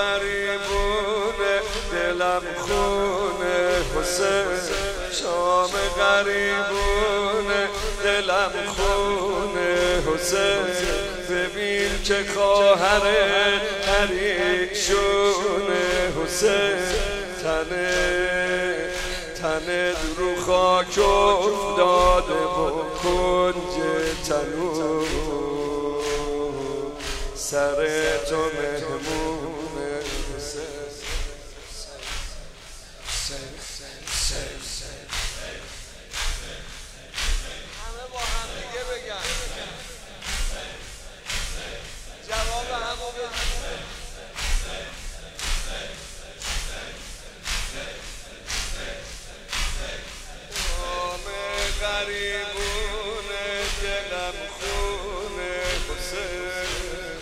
غریبونه دلم خونه حسین شام غریبونه دلم خونه حسین ببین که خواهر پریشونه حسین تنه رو خاک افتاده و کنج تنور سر تو مهمونه همه با هم دیگه بگن جواب همو بدن غریبونه دلم خونه حسین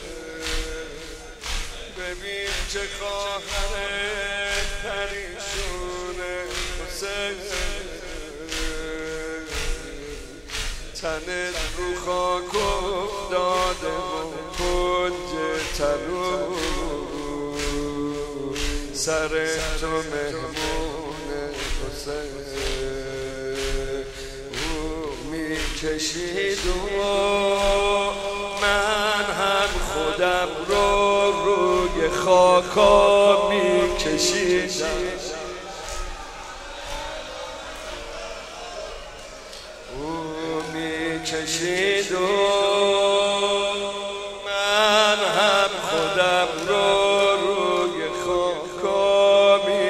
ببین چه خواهر پریشونه حسین تنت رو خاک افتاده و کنج تنور سر تو مهمونه حسین کشید و من هم خودم رو روی خاکا می کشیدم او می کشید و من هم خودم رو روی خاکا می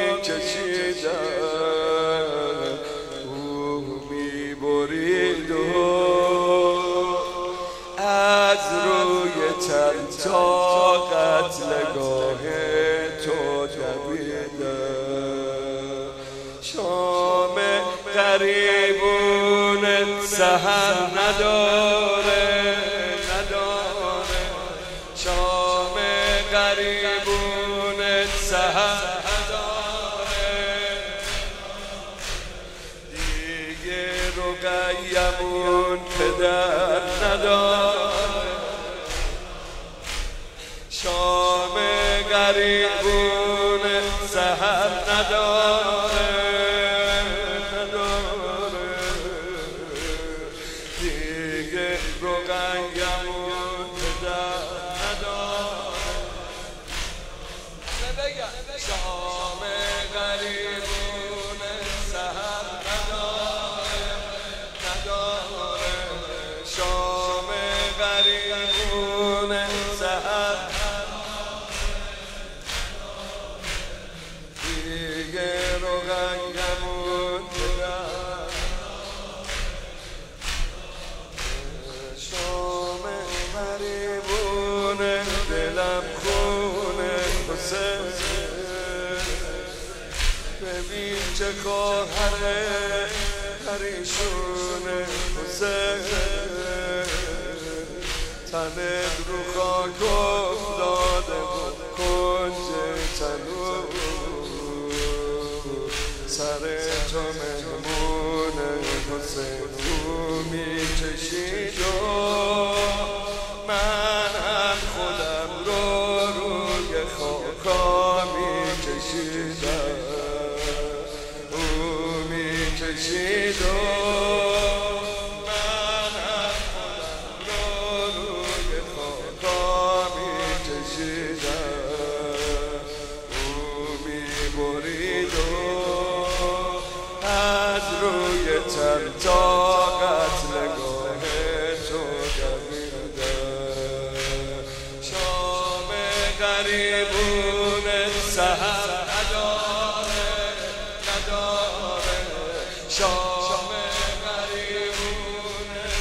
کشیدم او می برید از روی تن تا قتلگاه تو دویدم شام غریبونه سحر نداره شام غریبونه سحر نداره دیگه رقیمون پدر نداره شام غریبونه سحر نداره دیگه رقیمون پدر نداره شام غریبونه سحر نداره شام غریبونه سحر دیگه رقیمون پدر شام غریبونه دلم خونه حسین ببین چه خواهر پریشونه حسین تنت رو خاک افتاده و کنج تنور سر تو مهمونه حسین تو می کشید و من هم خودم رو روی خاکا می کشیدم او می کشید و من هم خودم رو روی خاکا می کشیدم او می برید و از روی تن تا قتلگاه تو دویدم شام غریبونه سحر نداره شام غریبونه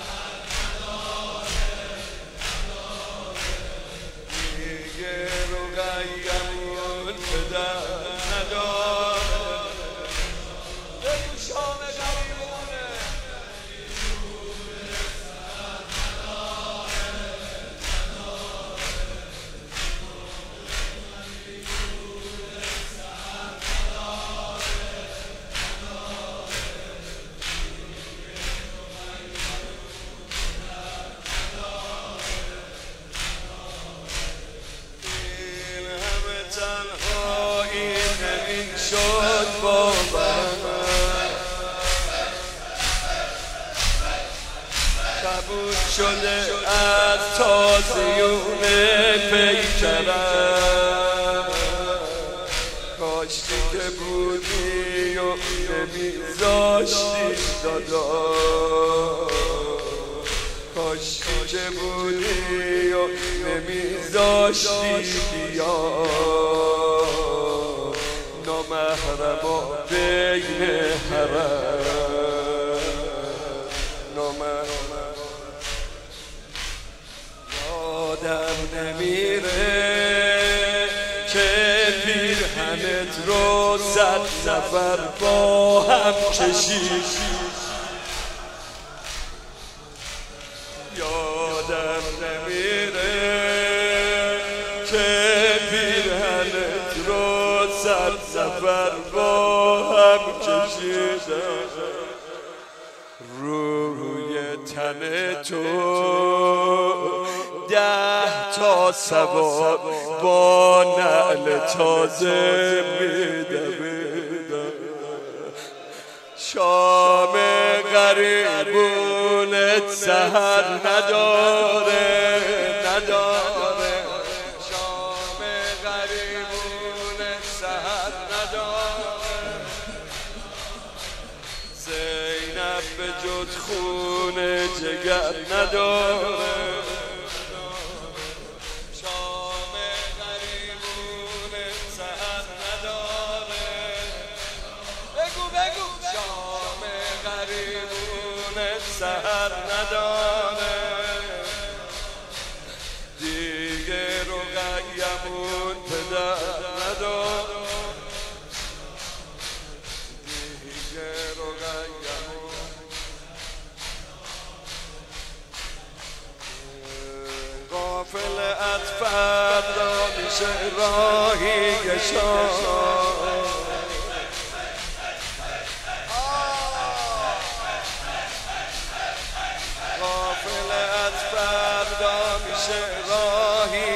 دیگه رقیمون پدر نداره بگو شام غریبونه این شد باورم قبول شده از تازیون پیکرم کاشتی که بودی و نمیذاشتی دادا کاشتی که بودی و نمیذاشتی بیا نامحرم و بین حرم نامحرم یادم نمیره که پیرهنت رو 100 نفر با هم کشید یادم نمیره که پیرهنت رو 100 نفر با هم کشیدن روی تن تو 10 تا سوار با نعل تازه میدویدن شام غریبونت سحر نداره شام غریبونت سحر نداره زینب به جز خون جگر نداره شام غریبونت سحر نداره بگو شام غریبونت سحر نداره دیگه رقیمون پدر نداره دیگه رقیمون غافل از فردا میشه راهی گشاد غافل از فردا میشه راهی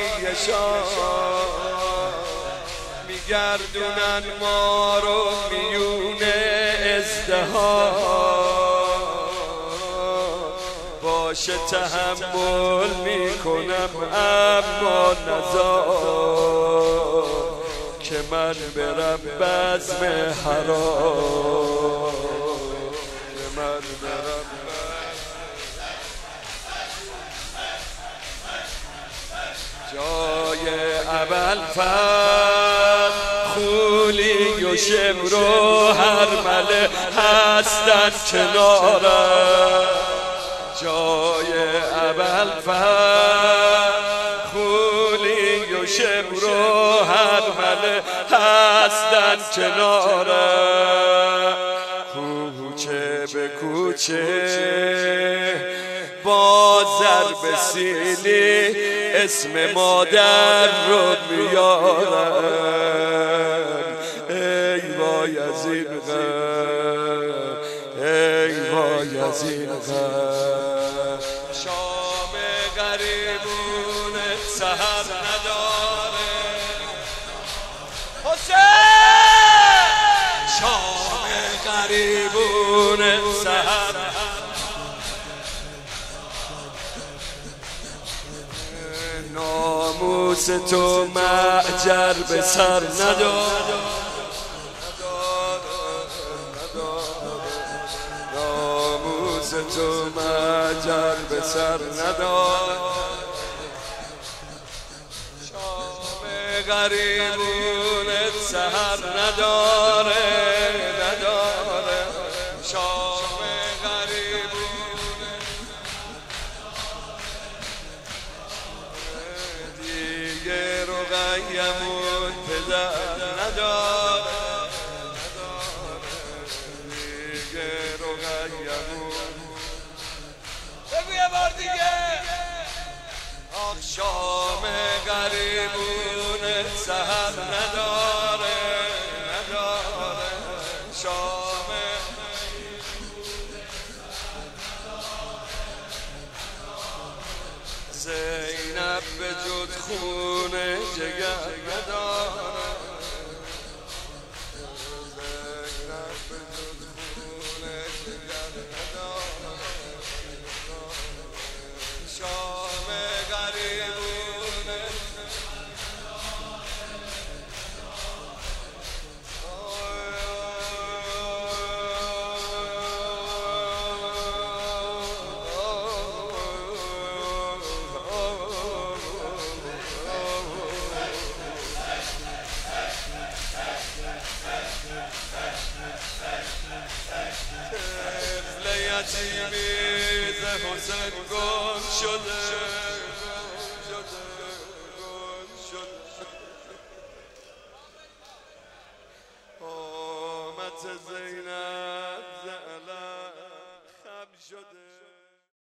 گشاد میگردونن ما رو میون ازدهام باشه تحمل میکنم اما نذار که من برم بزم حرام که من برم جای ابوالفضل خولی و شمر و هرمله هستن کنارم جای ابوالفضل خولی و شمر و هرمله هستن کنارم کوچه به کوچه با ضرب سیلی اسم مادر رو میارن ای وای از این غم ای وای از این غم شام غریبونت سحر نداره حسین شام غریبونت سحر ناموس تو معجر به سر نداره ناموس تو معجر به سر نداره شام غریبونت سحر نداره شام غریبونت دیگه رقیمون پدر نداره دیگه رقیمون بگو یه بار دیگه آخ شام غریبونت سحر نداره شام زینب به جز خون جگر نداره نجیمی ز حسین گم شده آمد زینب ز علم خم شده